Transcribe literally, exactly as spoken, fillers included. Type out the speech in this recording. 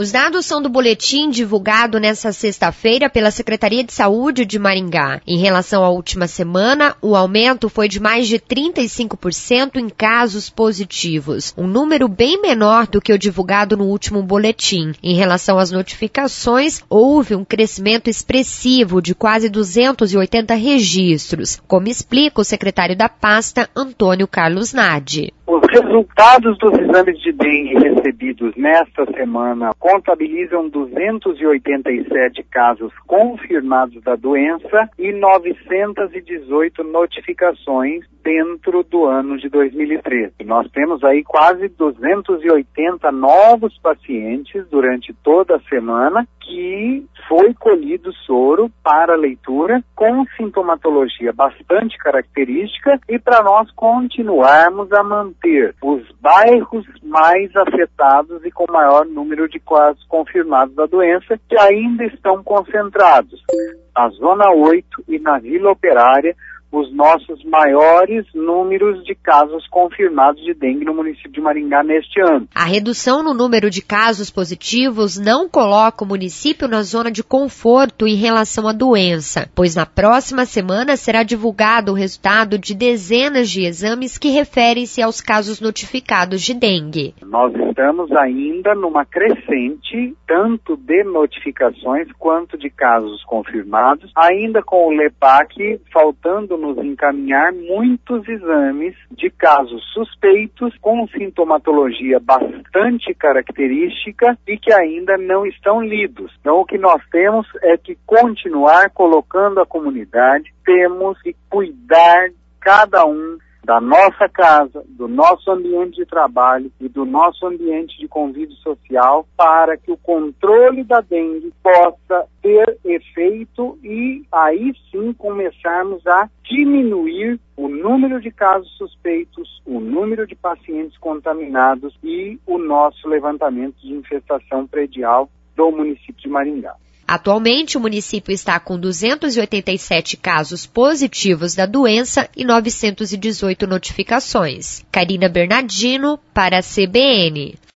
Os dados são do boletim divulgado nesta sexta-feira pela Secretaria de Saúde de Maringá. Em relação à última semana, o aumento foi de mais de trinta e cinco por cento em casos positivos, um número bem menor do que o divulgado no último boletim. Em relação às notificações, houve um crescimento expressivo de quase duzentos e oitenta registros, como explica o secretário da pasta, Antônio Carlos Nadi. Os resultados dos exames de dengue recebidos nesta semana contabilizam duzentos e oitenta e sete casos confirmados da doença e novecentas e dezoito notificações dentro do ano de dois mil e treze. Nós temos aí quase duzentos e oitenta novos pacientes durante toda a semana que foi colhido soro para leitura com sintomatologia bastante característica e para nós continuarmos a manter os bairros mais afetados e com maior número de casos confirmados da doença que ainda estão concentrados na Zona oito e na Vila Operária, os nossos maiores números de casos confirmados de dengue no município de Maringá neste ano. A redução no número de casos positivos não coloca o município na zona de conforto em relação à doença, pois na próxima semana será divulgado o resultado de dezenas de exames que referem-se aos casos notificados de dengue. Nós estamos ainda numa crescente, tanto de notificações quanto de casos confirmados, ainda com o LEPAC faltando nos encaminhar muitos exames de casos suspeitos com sintomatologia bastante característica e que ainda não estão lidos. Então o que nós temos é que continuar colocando a comunidade, temos que cuidar cada um da nossa casa, do nosso ambiente de trabalho e do nosso ambiente de convívio social para que o controle da dengue possa ter efeito e aí sim começarmos a diminuir o número de casos suspeitos, o número de pacientes contaminados e o nosso levantamento de infestação predial do município de Maringá. Atualmente, o município está com duzentos e oitenta e sete casos positivos da doença e novecentas e dezoito notificações. Karina Bernardino, para a C B N.